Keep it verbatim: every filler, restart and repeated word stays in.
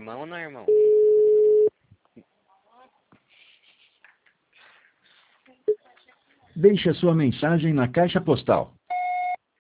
irmão ou não é irmão? Deixe a sua mensagem na caixa postal